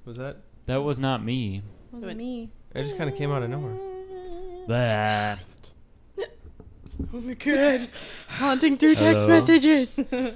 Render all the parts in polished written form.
Was that? That was not me. Wasn't me. It just kind of came out of nowhere. Blah. Oh my god. Haunting through text Hello? messages.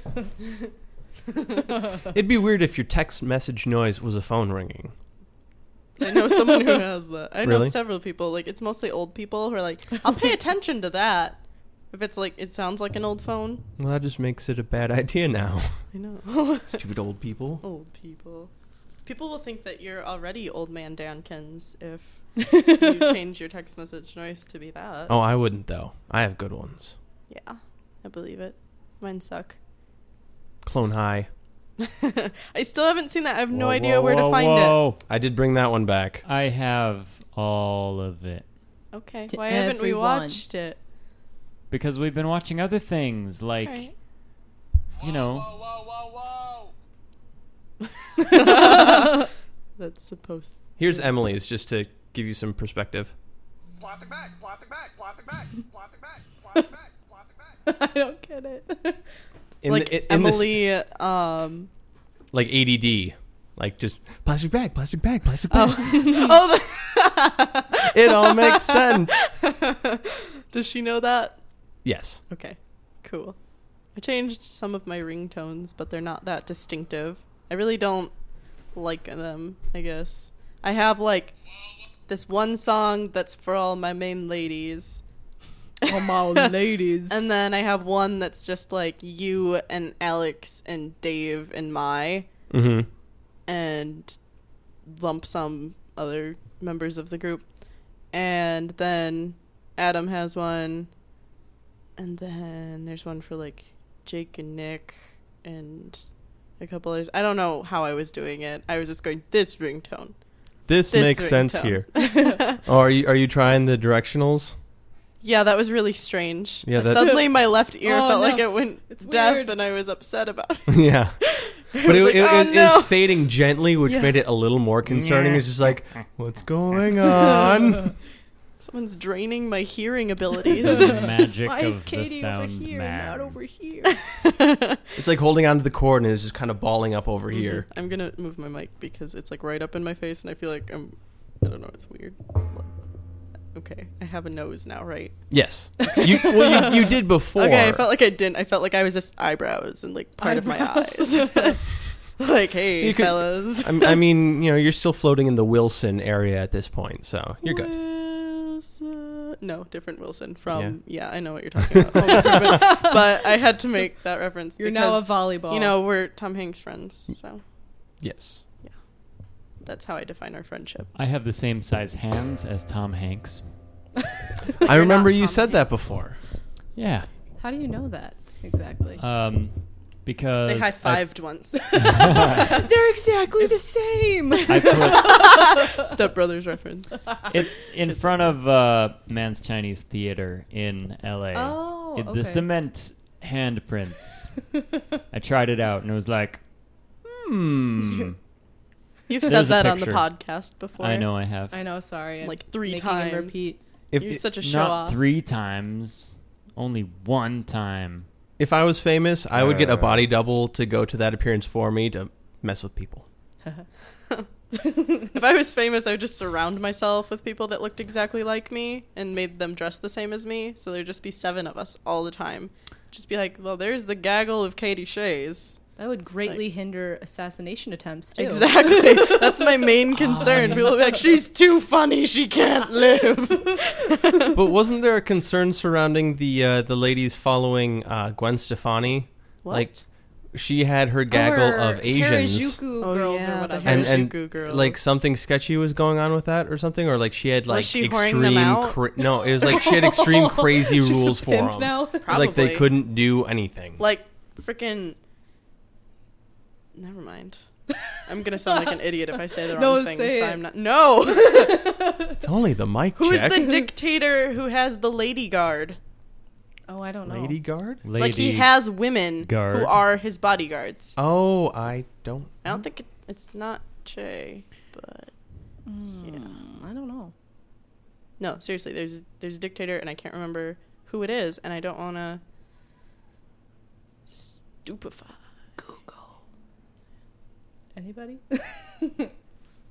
It'd be weird if your text message noise was a phone ringing. I know someone who has that. I know Really? several people. Like, it's mostly old people who are like, I'll pay attention to that. If it's like, it sounds like an old phone. Well, that just makes it a bad idea now. I know. Stupid old people. Old people. People will think that you're already old man Dankins if you change your text message noise to be that. Oh, I wouldn't, though. I have good ones. Yeah, I believe it. Mine suck. Clone High. I still haven't seen that. I have no Whoa, idea whoa, where to whoa, find whoa. I did bring that one back. I have all of it. it. Okay. To Why haven't we everyone. watched it? Because we've been watching other things, like, Right. you know, That's supposed. Here's Emily's, just to give you some perspective. Plastic bag, plastic bag, plastic bag, plastic bag, plastic bag, plastic bag. I don't get it. In like the, in this, Emily, like ADD. Like just plastic bag, plastic bag, plastic bag. oh, It all makes sense. does she know that? Yes. Okay, cool. I changed some of my ringtones, but they're not that distinctive. I really don't like them, I guess. I have, like, this one song that's for all my main ladies. Oh, my ladies. And then I have one that's just, like, you and Alex and Dave and Mai. Mm-hmm. And lump some other members of the group. And then Adam has one. And then there's one for, like, Jake and Nick and a couple others. I don't know how I was doing it. I was just going, this ringtone. This makes sense ringtone. here. Oh, are you trying the directionals? Yeah, that was really strange. Yeah, that- Suddenly my left ear Oh, felt no. like it went It's deaf weird. and I was upset about it. Yeah. But was like, "Oh, it no." is fading gently, which Yeah. made it a little more concerning. It's just like, what's going on? Someone's draining my hearing abilities. the magic Why of is the Katie over sound here, man. not over here? It's like holding onto the cord and it's just kind of balling up over here. I'm gonna move my mic because it's like right up in my face and I feel like I don't know, it's weird. Okay, I have a nose now, right? Yes. You did before. Okay, I felt like I didn't. I felt like I was just eyebrows and like part of my eyes. Like, hey, You could- fellas. I mean, you're still floating in the Wilson area at this point, so you're good. Wilson. No, different Wilson from, yeah, I know what you're talking about. Home Improvement. But I had to make that reference You're now a because, volleyball. you know, we're Tom Hanks friends, so Yes. that's how I define our friendship. I have the same size hands as Tom Hanks. I remember not you Tom said that Hanks. before. Yeah. How do you know that exactly? Because They high-fived once. They're exactly the same. I put Step Brothers reference. it in front of Man's Chinese Theater in LA. Oh, okay. The cement handprints. I tried it out and it was like, You've There's said a that on the picture. podcast before. I know I have. I know, sorry. I'm Like 3 making times. him repeat. You're such a show Not off. 3 times, only 1 time. If I was famous, I would get a body double to go to that appearance for me to mess with people. If I was famous, I would just surround myself with people that looked exactly like me and made them dress the same as me. So there'd just be 7 of us all the time. Just be like, well, there's the gaggle of Katie Shays. That would greatly hinder assassination attempts, too. Exactly. That's my main concern. People will be like, she's too funny. She can't live. But wasn't there a concern surrounding the ladies following Gwen Stefani? What? Like, she had her gaggle Or of Asians. Harajuku Oh, girls yeah, or the whatever. And Harajuku girls. like something sketchy was going on with that or something, or like she had like she whoring them extreme out? no, it was like she had extreme crazy She's a rules for pimp them. now? Like they Probably. couldn't do anything. Like, freaking... Never mind. I'm going to sound like an idiot if I say the wrong No, thing. say So it. I'm not... No! It's only the mic Who is check. the dictator who has the lady guard? Oh, I don't know. Lady guard? Like, he has women guard. who are his bodyguards. Oh, I don't. I don't think it's not Che, but... Yeah. I don't know. No, seriously, there's a dictator, and I can't remember who it is, and I don't want to... Stupefy. Google. Anybody?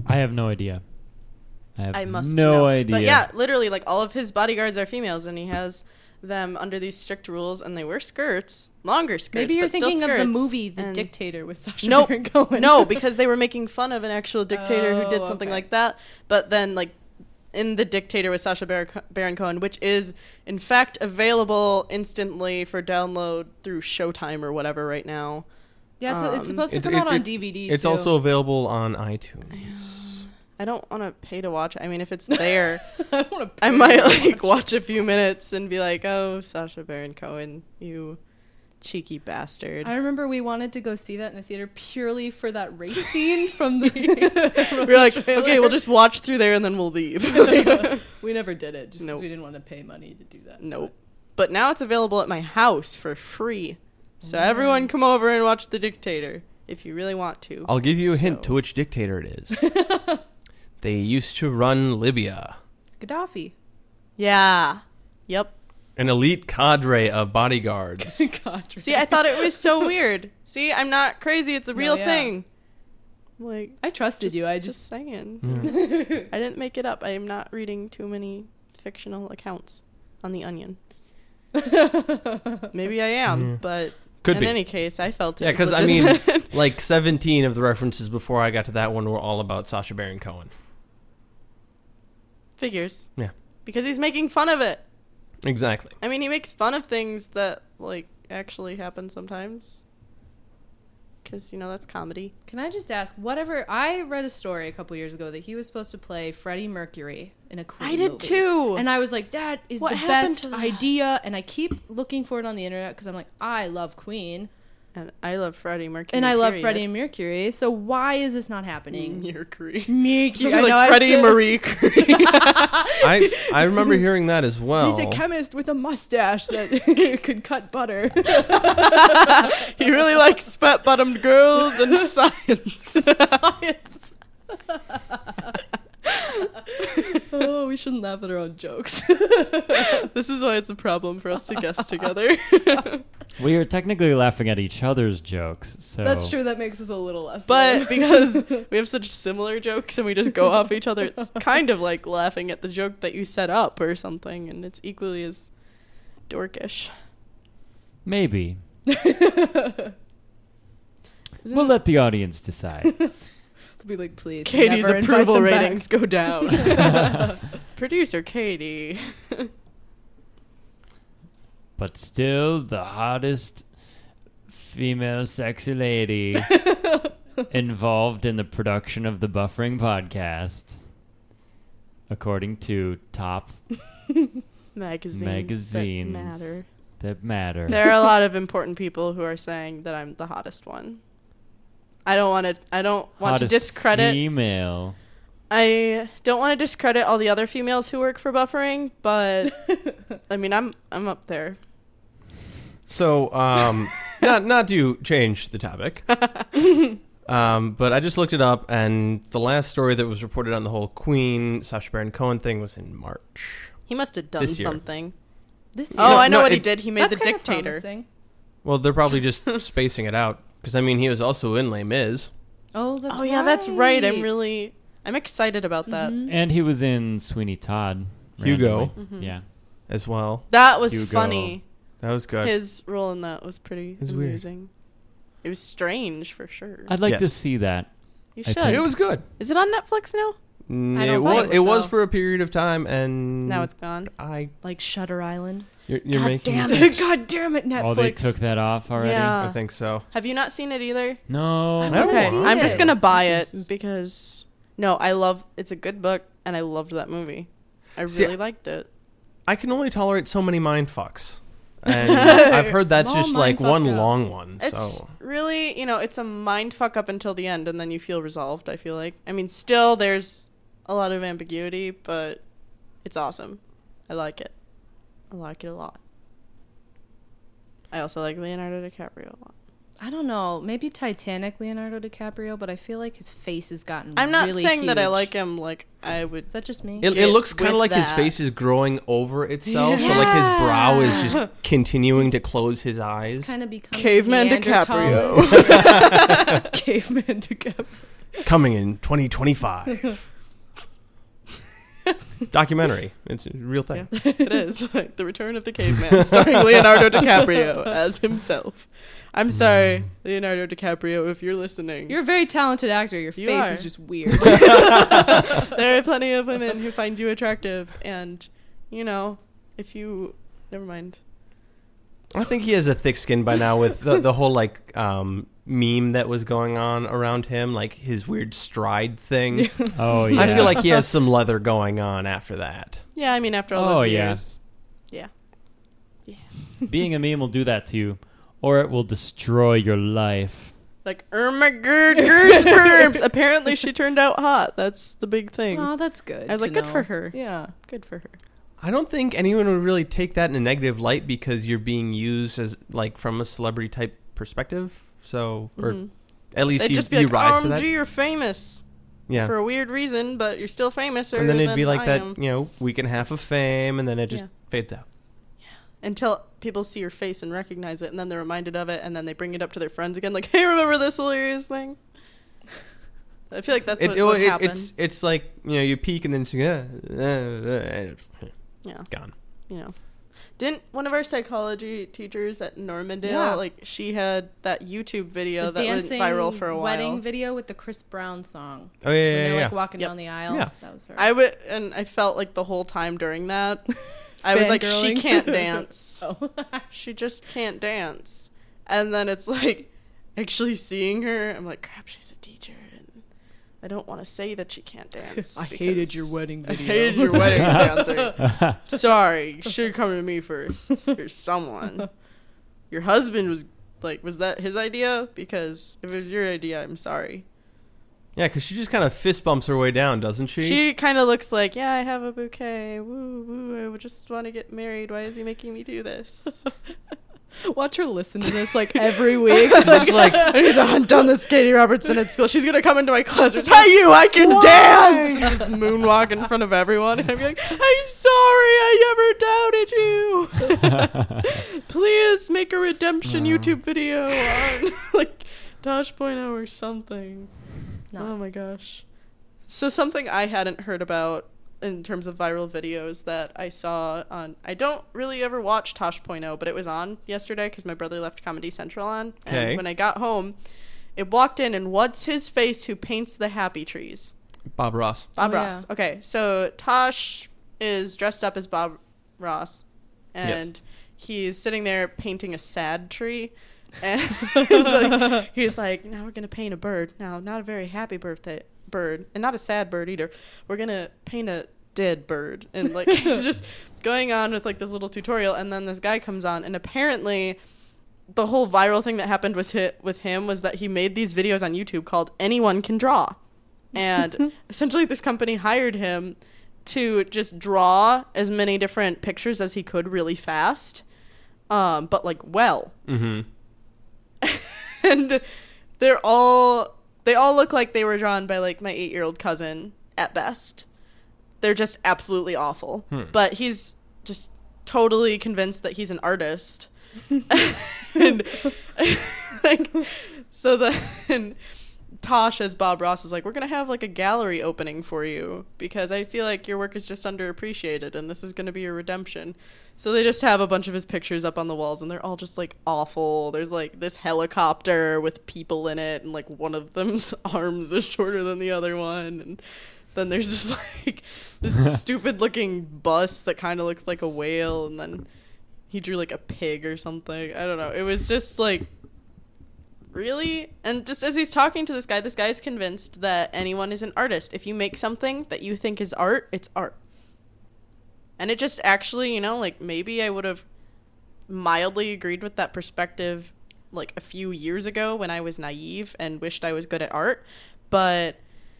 I have no idea. I must no know. idea. But yeah, literally, like all of his bodyguards are females, and he has them under these strict rules, and they wear skirts, longer skirts. Maybe you're but still thinking of the skirts, movie The and- Dictator with Sacha Nope. Baron Cohen. No, because they were making fun of an actual dictator who did Oh, something okay. like that. But then, like, in The Dictator with Sacha Baron Cohen, which is, in fact, available instantly for download through Showtime or whatever right now. Yeah, it's supposed to It- come it- out on it- DVD, It's too. also available on iTunes. I don't want to pay to watch it. I mean, if it's there, I don't want to I might, like, watch a few minutes and be like, oh, Sacha Baron Cohen, you cheeky bastard. I remember we wanted to go see that in the theater purely for that race scene from the. We're like, trailer. okay, we'll just watch through there and then we'll leave. We never did it just because Nope. we didn't want to pay money to do that. Nope. But now it's available at my house for free. So everyone come over and watch The Dictator if you really want to. I'll give you a hint So- to which dictator it is. They used to run Libya. Gaddafi. Yeah. Yep. An elite cadre of bodyguards. God. See, I thought it was so weird. See, I'm not crazy. It's a real yeah. thing. Like, I trusted you. I just saying. Yeah. I didn't make it up. I am not reading too many fictional accounts on The Onion. Maybe I am, but Could in be. any case, I felt it. Yeah, was because I mean, legitimate. like 17 of the references before I got to that one were all about Sacha Baron Cohen. Figures. Yeah, Because he's making fun of it. exactly. I mean, he makes fun of things that, like, actually happen sometimes. Because, you know, that's comedy. Can I just ask, whatever? I read a story a couple years ago that he was supposed to play Freddie Mercury in a Queen I did movie. too. And I was like, that is What the happened best to that? idea. And I keep looking for it on the internet because I'm like, I love Queen. And I love Freddie Mercury. And I love period. Freddie Mercury. So why is this not happening? Mercury. Mercury. Something like Freddie Marie Curie. I remember hearing that as well. He's a chemist with a mustache that could cut butter. He really likes fat-bottomed girls and science. Science. Oh, we shouldn't laugh at our own jokes. This is why it's a problem for us to guess together. We are technically laughing at each other's jokes, so That's true. That makes us a little less. But lame. because we have such similar jokes and we just go off each other, it's kind of like laughing at the joke that you set up or something, and it's equally as dorkish. maybe Isn't we'll let the audience decide. to be like, please. Katie's never invite approval them back. ratings go down. Producer Katie. But still, the hottest female sexy lady involved in the production of the Buffering podcast, according to top Magazines that matter. There are a lot of important people who are saying that I'm the hottest one. I don't want to Hottest discredit. female. I don't want to discredit all the other females who work for Buffering, but I mean, I'm up there. So, not to change the topic, but I just looked it up, and the last story that was reported on the whole Queen Sacha Baron Cohen thing was in March. He must have done This year. something. This Oh, No, I know no, what he it- did. He made That's The kind of Dictator. promising. Well, they're probably just spacing it out, because I mean, he was also in Les Mis. Oh, that's Oh yeah, that's right. I'm excited about that. And he was in Sweeney Todd. Hugo. randomly. Yeah. As well. That was Hugo. funny. That was good. His role in that was pretty was weird. amusing. It was strange for sure. I'd like to Yes. see that. You I should. think- It was good. Is it on Netflix now? I It don't was. think It was so. for a period of time, and Now it's gone. Like Shutter Island. You're God making. damn me- it. God damn it, Netflix. Oh, they took that off already? Yeah. I think so. Have you not seen it either? No. I wanna Okay, see I'm just it. gonna buy it because it's a good book and I loved that movie. I See, really liked it. I can only tolerate so many mind fucks, and I've heard that's All just like mind one fucked up. long one. It's So really, it's a mind fuck up until the end and then you feel resolved, I feel like. I mean, still there's a lot of ambiguity, but it's awesome. I like it. I like it a lot. I also like Leonardo DiCaprio a lot. I don't know. Maybe Titanic Leonardo DiCaprio, but I feel like his face has gotten I'm not really saying that I huge. like him like I would. Is that just me? it looks kind of with like his that. face is growing over itself. So like his brow is just continuing to close his eyes. It's kind of becoming Caveman Neanderthal. DiCaprio. Caveman DiCaprio. Coming in 2025. Documentary. It's a real thing. Yeah, it is. Like The Return of the Caveman, starring Leonardo DiCaprio as himself. I'm sorry, Leonardo DiCaprio, if you're listening. You're a very talented actor. Your You face are. is just weird. There are plenty of women who find you attractive, and, you know, if you... Never mind. I think he has a thick skin by now with the whole, like, meme that was going on around him, like his weird stride thing. Oh, yeah. I feel like he has some leather going on after that. Yeah, I mean, after all Oh, those yeah. years. Yeah. Being a meme will do that to you, or it will destroy your life. Like, Irma Gerd sperms. Apparently she turned out hot. That's the big thing. Oh, that's good. I was like, to good for know. her. Yeah. Good for her. I don't think anyone would really take that in a negative light because you're being used as, like, from a celebrity type perspective. So, or Mhm. at least They'd you, just be you like, rise to that. OMG, you're famous. Yeah. For a weird reason, but you're still famous. And then it'd be like I that, am. you know, week and a half of fame, and then it just Yeah. fades out. Until people see your face and recognize it, and then they're reminded of it, and then they bring it up to their friends again, like, hey, remember this hilarious thing? I feel like that's what would happen. It's like, you know, you peak and then it's Yeah, gone. you know. Didn't one of our psychology teachers at Normandale, Yeah. like, she had that YouTube video The that went dancing viral for a while. wedding video with the Chris Brown song. Oh, yeah, When yeah, they're yeah. like walking Yep. down the aisle. Yeah. That was her. I felt like the whole time during that, I was like, she Fangirling. can't dance. Oh. She just can't dance. And then it's like, actually seeing her, I'm like, crap, she's a teacher. And I don't want to say that she can't dance. I hated because your wedding I video. hated your wedding dancer. Sorry, you should have come to me first. Or someone. Your husband was, like, was that his idea? Because if it was your idea, I'm sorry. Yeah, because she just kind of fist bumps her way down, doesn't she? She kind of looks like, yeah, I have a bouquet. Woo, woo, I would just want to get married. Why is he making me do this? Watch her listen to this like every week. It's like, I need to hunt down this Katie Robertson at school. She's gonna come into my classroom. Hi, you! I can dance. Just moonwalk in front of everyone, and I'd be like, "I'm sorry, I never doubted you. Please make a redemption YouTube video on like Tosh.0 or something." No. Oh my gosh! So something I hadn't heard about in terms of viral videos that I saw on, I don't really ever watch Tosh.0, but it was on yesterday because my brother left Comedy Central on. Okay. And when I got home, it walked in, and what's his face who paints the happy trees? Bob Ross. Bob Oh, Ross. yeah. Okay, so Tosh is dressed up as Bob Ross, and he's sitting there painting a sad tree. And like, he's like, now we're going to paint a bird. Now, not a very happy bird, and not a sad bird either. We're going to paint a dead bird. And like, he's just going on with like this little tutorial. And then this guy comes on, and apparently the whole viral thing that happened with him was that he made these videos on YouTube called Anyone Can Draw. And essentially this company hired him to just draw as many different pictures as he could really fast. But like, well. Mm-hmm. And they all look like they were drawn by like my 8-year-old cousin at best. They're just absolutely awful. But he's just totally convinced that he's an artist. And like, so then Tosh as Bob Ross is like, we're gonna have like a gallery opening for you because I feel like your work is just underappreciated and this is gonna be your redemption. So they just have a bunch of his pictures up on the walls, and they're all just like awful. There's like this helicopter with people in it, and like one of them's arms is shorter than the other one, and then there's just like this stupid looking bus that kind of looks like a whale, and then he drew like a pig or something. I don't know. It was just like, really? And just as he's talking to this guy's convinced that anyone is an artist. If you make something that you think is art, it's art. And it just actually, you know, like maybe I would have mildly agreed with that perspective like a few years ago when I was naive and wished I was good at art. But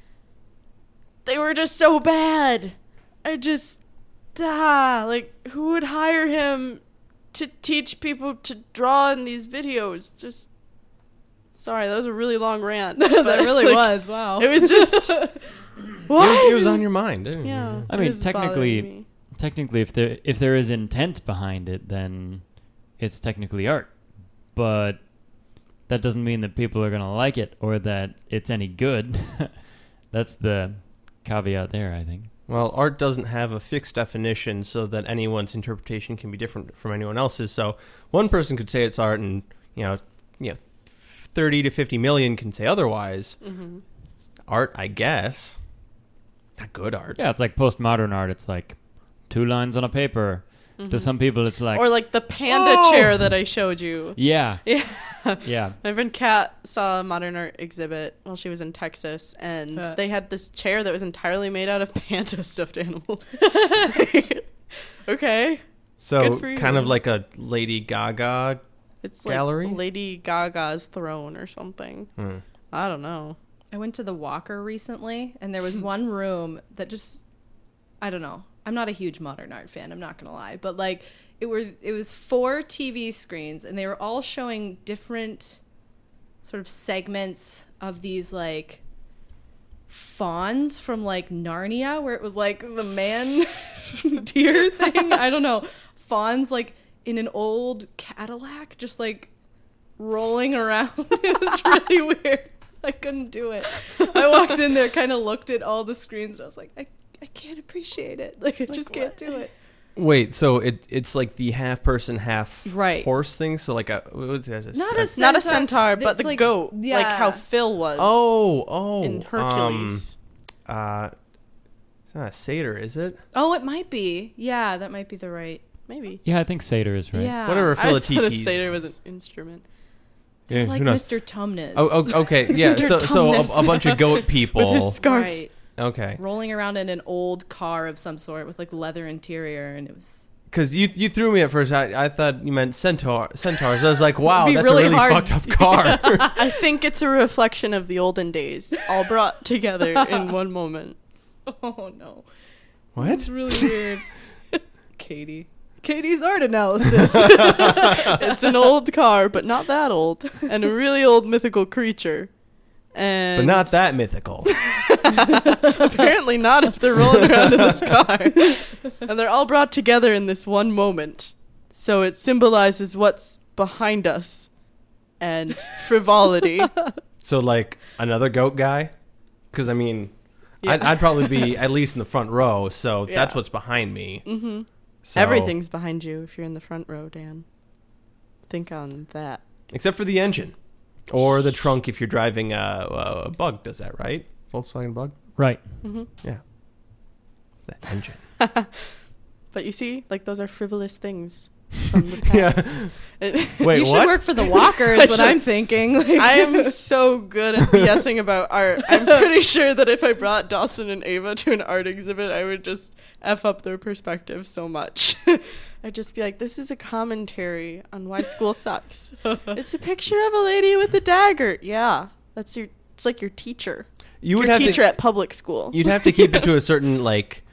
they were just so bad. I just, like, who would hire him to teach people to draw in these videos? Just, sorry, that was a really long rant. That but, really like, was. Wow. It was just, It was on your mind. Didn't it? yeah. I it mean, was bothering me. technically, if there is intent behind it, then it's technically art. But that doesn't mean that people are going to like it or that it's any good. That's the caveat there, I think. Well, art doesn't have a fixed definition so that anyone's interpretation can be different from anyone else's. So one person could say it's art and, 30 to 50 million can say otherwise. Mm-hmm. Art, I guess. Not good art. Yeah, it's like postmodern art. It's like 2 lines on a paper. To some people, it's like... Or like the panda chair that I showed you. Yeah. Yeah. Yeah. My friend Kat saw a modern art exhibit while she was in Texas, and they had this chair that was entirely made out of panda stuffed animals. Okay. So Good for you. kind of like a Lady Gaga. It's Gallery? like Lady Gaga's throne or something. I don't know. I went to the Walker recently, and there was one room that just, I don't know. I'm not a huge modern art fan, I'm not gonna lie, but like it was 4 TV screens, and they were all showing different sort of segments of these like fawns from like Narnia, where it was like the man deer thing. I don't know, fawns like in an old Cadillac, just like rolling around. It was really weird. I couldn't do it. I walked in there, kind of looked at all the screens, and I was like, I can't appreciate it. Like, I just can't do it. Wait, so it's like the half person, half Right. horse thing? So like a... What was it? Not a centaur, but It's the like- goat. yeah. Like how Phil was Oh. in Hercules. It's not a satyr, is it? Oh, it might be. Yeah, that might be the right. Maybe. Yeah, I think satyr is right. Yeah. Whatever I always thought a Philatites satyr was an instrument. Yeah, Like who knows? Mr. Tumnus. Oh, okay. Yeah, so Tumnus. a bunch of goat With people. his scarf. Right. Okay. Rolling around in an old car of some sort with like leather interior, and it was... Because you threw me at first. I thought you meant centaurs. I was like, wow, It'd be that's really a really hard. fucked up car. I think it's a reflection of the olden days, all brought together in one moment. Oh, no. What? It's really weird. Katie's art analysis. It's an old car, but not that old, and a really old mythical creature. And But not that mythical. apparently not if they're rolling around in this car. And they're all brought together in this one moment. So it symbolizes what's behind us and frivolity. So like another goat guy? Because I mean, Yeah. I'd probably be at least in the front row. So Yeah. that's what's behind me. Mm-hmm. So, Everything's behind you if you're in the front row, Dan. Think on that. except for the engine or the trunk if you're driving a Bug. Does that right? Volkswagen Bug. Right. Yeah. That engine. But you see, like, those are frivolous things from the past. Wait, You should what? work for the Walker, I is what should- I'm thinking. Like, I am so good at BSing about art. I'm pretty sure that if I brought Dawson and Ava to an art exhibit, I would just F up their perspective so much. I'd just be like, this is a commentary on why school sucks. It's a picture of a lady with a dagger. Yeah, it's like your teacher. You would your have teacher to, at public school. You'd have to keep it to a certain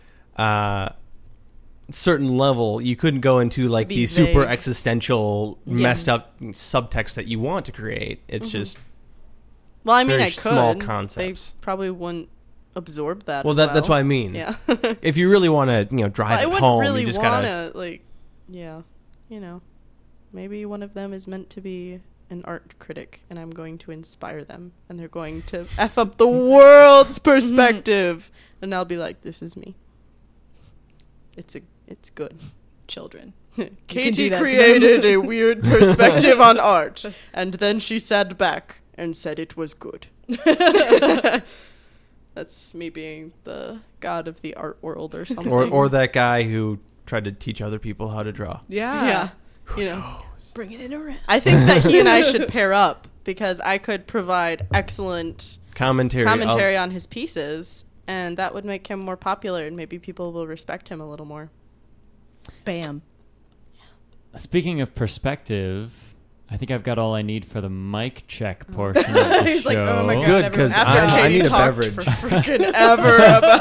certain level. You couldn't go into Just to like be the super vague. existential, Yeah. messed up subtext that you want to create. It's just Well, I mean, very I could. small They concepts. probably wouldn't absorb that. well, as that's what I mean. Yeah. If you really want to, drive I it wouldn't home, really you just want gotta. to, like, yeah, maybe one of them is meant to be an art critic, and I'm going to inspire them, and they're going to F up the world's perspective, and I'll be like, this is me. It's good. children. Katie do that to created a weird perspective on art, and then she sat back and said it was good. That's me being the god of the art world or something. Or that guy who tried to teach other people how to draw. yeah, you know. Bringing it around. I think that he and I should pair up because I could provide excellent Commentary on his pieces, and that would make him more popular, and maybe people will respect him a little more. Bam. Speaking of perspective, I think I've got all I need for the mic check portion of the He's show. like, oh my god, Good, everyone- 'cause after I Katie need a talked beverage. for freaking ever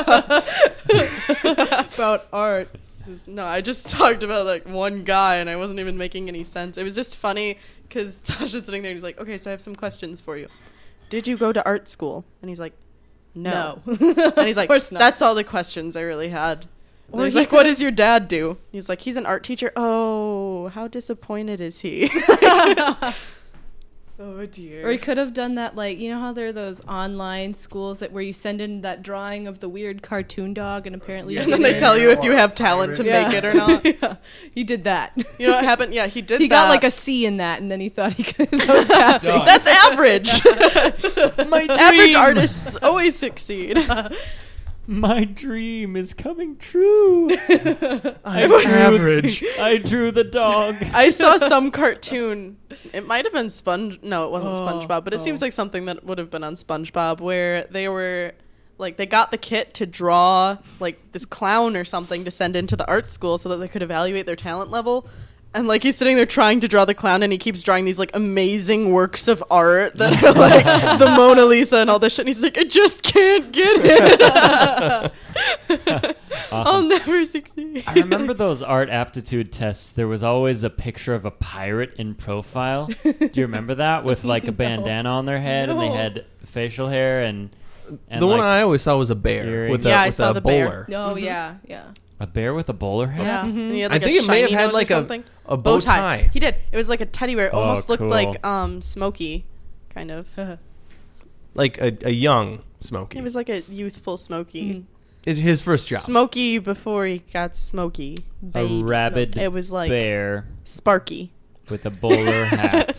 about art. No, I just talked about like one guy, and I wasn't even making any sense. It was just funny because Tasha's sitting there, and he's like, "Okay, so I have some questions for you. Did you go to art school?" And he's like, "No." And he's like, course not. "That's all the questions I really had." And Or he's he like, "What could've- does your dad do?" He's like, "He's an art teacher." Oh, how disappointed is he? Oh dear. Or he could have done that, like, you know how there are those online schools that where you send in that drawing of the weird cartoon dog, and apparently you and get then they in. tell you if you have talent to make it or not. Yeah, he did that. You know what happened? Yeah, he did He that. got like a C in that, and then he thought he could. That was passing. Dog. That's average. My Average artists always succeed. My dream is coming true. I'm average. I drew the dog. I saw some cartoon. It might have been No, it wasn't Oh, SpongeBob, but it seems like something that would have been on SpongeBob, where they were like they got the kit to draw like this clown or something to send into the art school so that they could evaluate their talent level. And like he's sitting there trying to draw the clown, and he keeps drawing these like amazing works of art that are like the Mona Lisa and all this shit. And he's like, I just can't get it. I'll Awesome. never succeed. I remember those art aptitude tests. There was always a picture of a pirate in profile. Do you remember that? With like a bandana on their head, and they had facial hair and The one like, I always saw was a bear earring. with a, Yeah, I with saw a the bear. bowler. Oh yeah, yeah. a bear with a bowler hat. Yeah, and he had, I like, think a it may have shiny had nose like or a something. bow tie. He did. It was like a teddy bear. It Oh, almost looked cool. like Smokey, kind of. Like a young Smokey. It was like a youthful Smokey. It's his first job. Smokey before he got Smokey. A rabid Smokey. It was like bear Sparky. with a bowler hat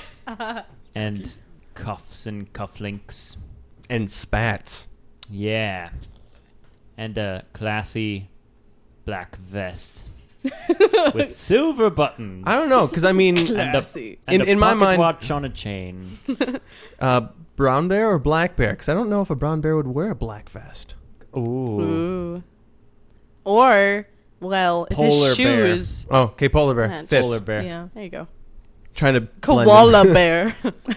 and cuffs and cufflinks. And spats. Yeah. And a classy black vest with silver buttons. I don't know, because I mean, And Classy. a In my pocket mind- watch on a chain. brown bear or black bear? Because I don't know if a brown bear would wear a black vest. Ooh. Ooh. Or, well, if Polar his bear. shoes. Oh, okay, polar bear. Man, Fits. Polar bear. Yeah. There you go. Trying to blend Koala in. bear.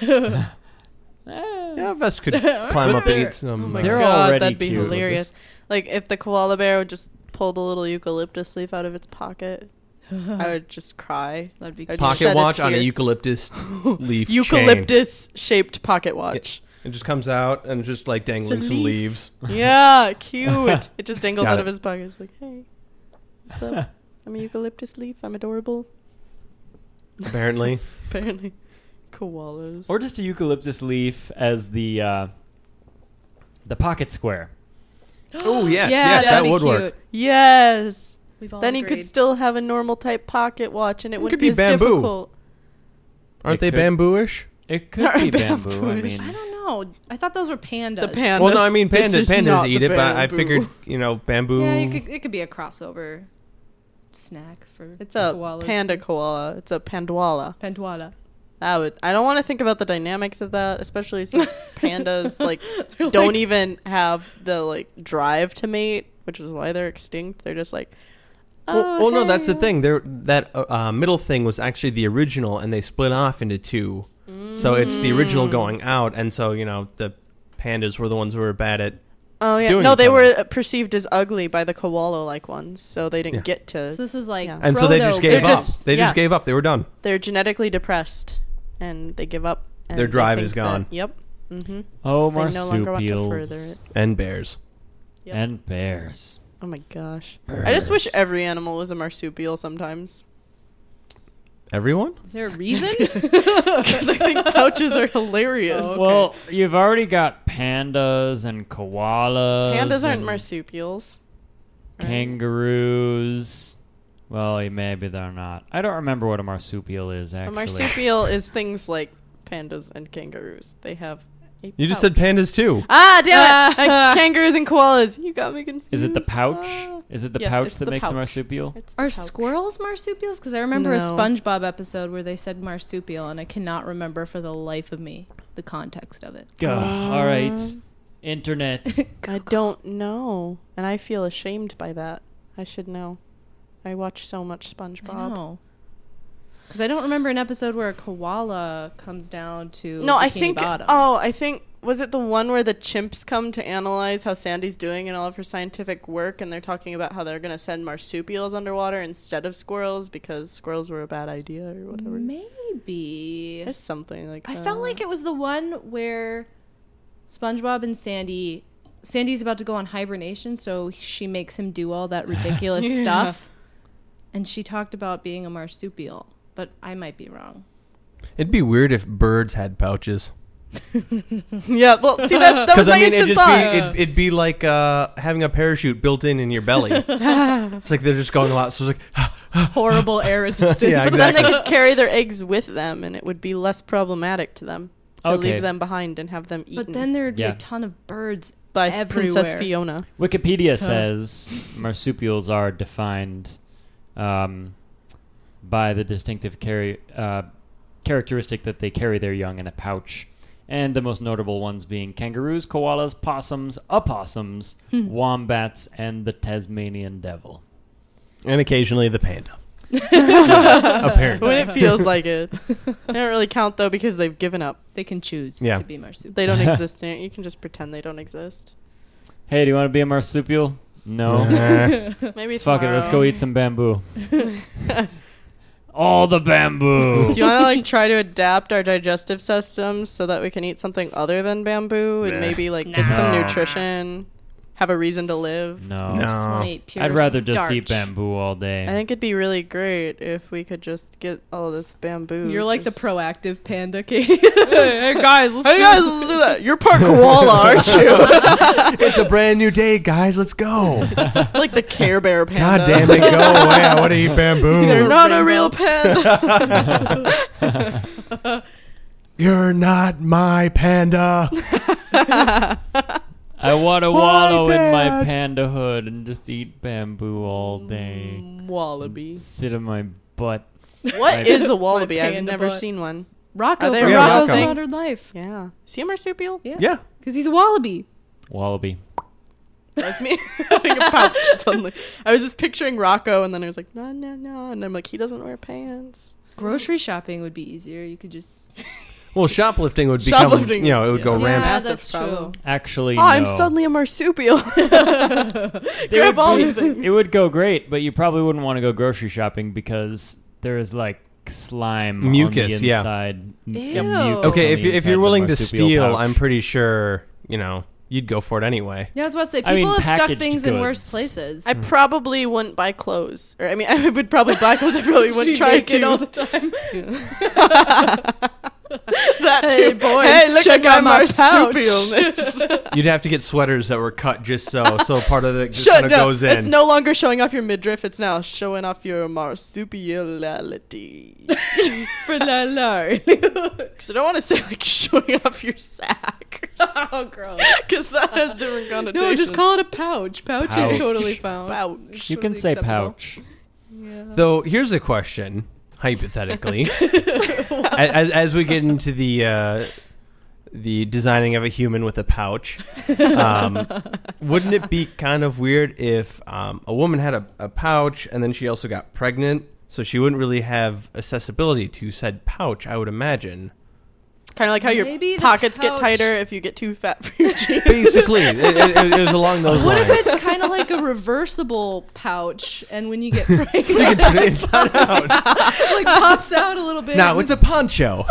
Yeah, a vest could climb up and eat some. Oh my They're god, already that'd be cute. hilarious. Like if the koala bear would just pull the little eucalyptus leaf out of its pocket, I would just cry. That'd be I'd cute. shed Pocket a watch on a tear. eucalyptus leaf chain. Eucalyptus shaped pocket watch. It just comes out and just like dangling It's a some leaf. leaves. Yeah, cute. It just dangles Got out it. of his pocket. It's like, hey, what's up? I'm a eucalyptus leaf. I'm adorable. Apparently. Apparently, koalas. Or just a eucalyptus leaf as the pocket square. Oh yes, Yeah, yes, that'd that be would cute. work. Yes. We've all Then he agreed. could still have a normal type pocket watch, and it It wouldn't could be as bamboo. difficult. Aren't It they could- bambooish? It could be bamboo. I Bambooish. mean, I don't know. I thought those were pandas. The pandas. Well, no, I mean This is pandas not eat the it, but I bamboo. figured bamboo. Yeah, it could be a crossover snack for It's a koalas. panda koala. It's a pandwala. Pandwala. I don't want to think about the dynamics of that, especially since pandas don't even have the drive to mate, which is why they're extinct. They're just like, Well, no, that's the hey. thing. That middle thing was actually the original, and they split off into two. So it's the original going out, and so the pandas were the ones who were bad at. Oh yeah, doing no, they something. were perceived as ugly by the koala-like ones, so they didn't Yeah. get to. So this is like Yeah. And so they just gave They're up. just- They yeah. just gave up. They were done. They're genetically depressed, and they give up. And Their they drive think is gone. that- yep. Mm-hmm. oh, They no longer want to further marsupials it. And bears. Yep. and bears. Oh my gosh! I just wish every animal was a marsupial sometimes. Everyone? Is there a reason? Because I think pouches are hilarious. Oh, okay. Well, you've already got pandas and koalas. Pandas aren't and marsupials. right? Kangaroos. Well, maybe they're not. I don't remember what a marsupial is, A actually. marsupial is things like pandas and kangaroos. They have a You just said pouch. pandas too. Ah, damn it! Kangaroos and koalas. You got me confused. Is it the pouch? Ah. Is it the Yes, pouch it's that the makes a pouch. marsupial? It's the Are pouch. squirrels marsupials? Because I remember a No. SpongeBob episode where they said marsupial, and I cannot remember for the life of me the context of it. All right. Internet. I don't know, and I feel ashamed by that. I should know. I watch so much SpongeBob. I know. Because I don't remember an episode where a koala comes down to No, I Bikini think. Bottom. Oh, I think was it the one where the chimps come to analyze how Sandy's doing in all of her scientific work, and they're talking about how they're going to send marsupials underwater instead of squirrels because squirrels were a bad idea or whatever. Maybe. There's something like I that. felt like it was the one where SpongeBob and Sandy's about to go on hibernation, so she makes him do all that ridiculous Yeah. stuff. And she talked about being a marsupial, but I might be wrong. It'd be weird if birds had pouches. Yeah, well, see, that was my instant thought. it'd be like having a parachute built in your belly. It's like they're just going a lot. So it's like, Horrible air resistance. Yeah, So then they exactly. could carry their eggs with them, and it would be less problematic to them to Okay. leave them behind and have them eaten But then there would be Yeah. a ton of birds by everywhere. Princess Fiona. Wikipedia says marsupials are defined by the distinctive characteristic that they carry their young in a pouch. And the most notable ones being kangaroos, koalas, possums, opossums, wombats, and the Tasmanian devil. and occasionally the panda. Apparently. When it feels like it. They don't really count, though, because they've given up. They can choose Yeah. to be marsupial. They don't exist in it. You can just pretend they don't exist. Hey, do you want to be a marsupial? No. Maybe Fuck it, let's go tomorrow. eat some bamboo. All the bamboo. Do you want to like try to adapt our digestive systems so that we can eat something other than bamboo and Nah. maybe like get some No. nutrition, have a reason to live? No. No. Just wanna eat pure I'd rather just eat starch. bamboo all day. I think it'd be really great if we could just get all this bamboo. You're like just- the proactive panda, Katie. Hey guys, let's Hey do guys, this. let's do that. You're part koala, aren't you? It's a brand new day, guys. Let's go. Like the Care Bear God panda. damn it, go away. I want to eat bamboo. They're not a Rainbow. real panda. You're not my panda. I want to Why, wallow in my Dad? pandahood and just eat bamboo all day. Wallaby. Sit in my butt. What is a wallaby? I've panda never butt. seen one. Rocco Are they from real? Rocco's Rocco. Modern Life. Yeah. Is he a marsupial? Yeah. Because he's a wallaby. Wallaby. That's me having a pouch suddenly. I was just picturing Rocco, and then I was like, no, and I'm like, he doesn't wear pants. Grocery shopping would be easier. You could just. Well, shoplifting would become, Shoplifting, it would go yeah. rampant. Massive that's problem. true. Actually, Oh, I'm no. suddenly a marsupial. It Grab would all be- the things. It would go great, but you probably wouldn't want to go grocery shopping because there is like slime Mucus, on the yeah. inside. Ew. mucus Okay, on the if inside you're of the willing to marsupial steal, pouch. I'm pretty sure, you'd go for it anyway. Yeah, I was about to say, I people mean, have stuck packaged things in worse goods. places. I probably wouldn't buy clothes. Or, I mean, I would probably buy clothes. I probably wouldn't try to. all the time. That Hey, too. boys, Hey, look check at out my my pouch. marsupialness. You'd have to get sweaters that were cut just so part of it just Shut kind of no, goes it's in. no longer showing off your midriff. It's now showing off your marsupiality. For la la. Because I don't want to say like showing off your sack. Oh, gross. Because that has different connotations. No, just call it a pouch. Pouch Pouch. is totally found. Pouch. You can say pouch. Though, here's a question, hypothetically. as we get into the designing of a human with a pouch, wouldn't it be kind of weird if a woman had a pouch and then she also got pregnant, so she wouldn't really have accessibility to said pouch, I would imagine. Kind of like how your Maybe the pockets get pouch- tighter if you get too fat for your jeans. Basically, it was along those What lines. if it's kind of like a reversible pouch, and when you get You pregnant, can turn it inside out. like pops out a little bit? Now it's a poncho.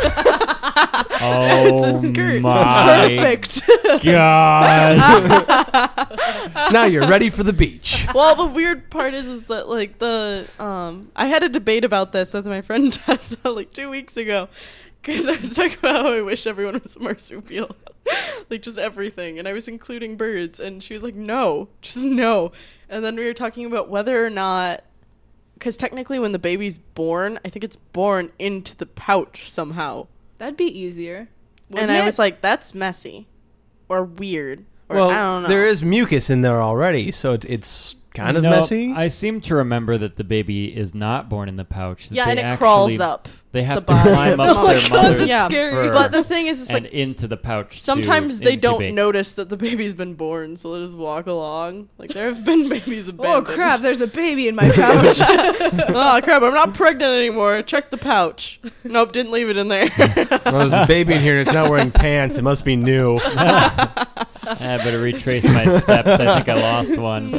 Oh It's a skirt. my Perfect. god! Now you're ready for the beach. Well, the weird part is that like I had a debate about this with my friend Tessa like 2 weeks ago, because I was talking about how I wish everyone was a marsupial, like just everything, and I was including birds, and she was like, no, just no. And then we were talking about whether or not, because technically when the baby's born, I think it's born into the pouch somehow, That'd be easier. and I was like, that's messy, or weird, or Well, I don't know. there is mucus in there already, so it's kind of No, messy. I seem to remember that the baby is not born in the pouch. That yeah, they and it actually, crawls up. They have the to body climb of the up their mother. mother's Yeah, fur But the thing is, it's and like into the pouch. sometimes to they don't incubate. notice that the baby's been born, so they just walk along. Like there have been babies Oh abandoned. crap! There's a baby in my pouch. Oh crap! I'm not pregnant anymore. Check the pouch. Nope, didn't leave it in there. Well, there's a baby in here and it's not wearing pants. It must be new. I better retrace my steps. I think I lost one.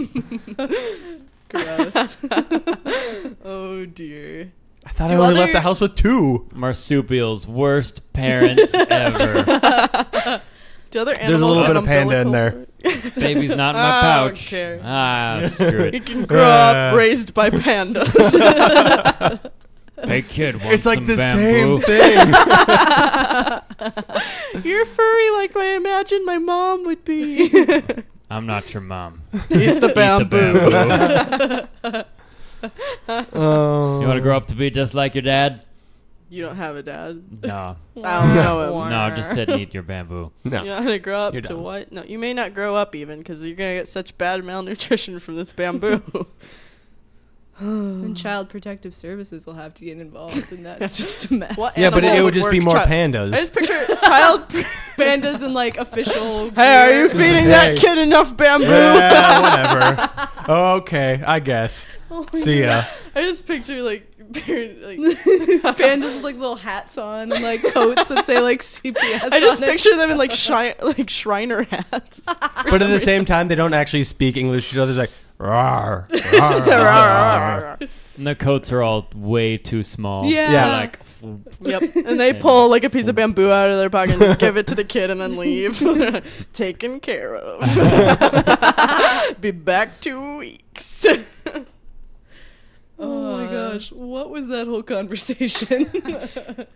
Gross. Oh dear. I thought Do I only other- left the house with 2. Marsupials, worst parents ever. Do other animals There's a little have bit of panda in umbilical there. Baby's not in my I don't pouch. care. Ah, screw You it. can grow up raised by pandas. Hey kid, want It's like some the bamboo? same thing. You're furry like I imagined my mom would be. I'm not your mom. Eat the bamboo. Oh. You want to grow up to be just like your dad? You don't have a dad. No. I don't know him. No, just sit and eat your bamboo. No. You're not gonna grow up You're to dumb. what? No, you may not grow up even because you're gonna get such bad malnutrition from this bamboo. And Child Protective Services will have to get involved, and that's just a mess. What Yeah, but animal it would just be work more chi- pandas. I just picture child. Pandas and like official. Hey, are you gear. feeding Hey. that kid enough bamboo? Yeah, whatever. Okay, I guess. Oh my See ya. I just picture like, like Pandas with like little hats on and like coats that say like CPS. I just on it. picture them in like Shriner hats. But at the same time, they don't actually speak English. Each other's like, rawr, rawr, rawr. And the coats are all way too small. Yeah. They're like, Yep. And they pull like a piece of bamboo out of their pocket and just give it to the kid and then leave. Taken care of. Be back 2 weeks. Oh my gosh, what was that whole conversation?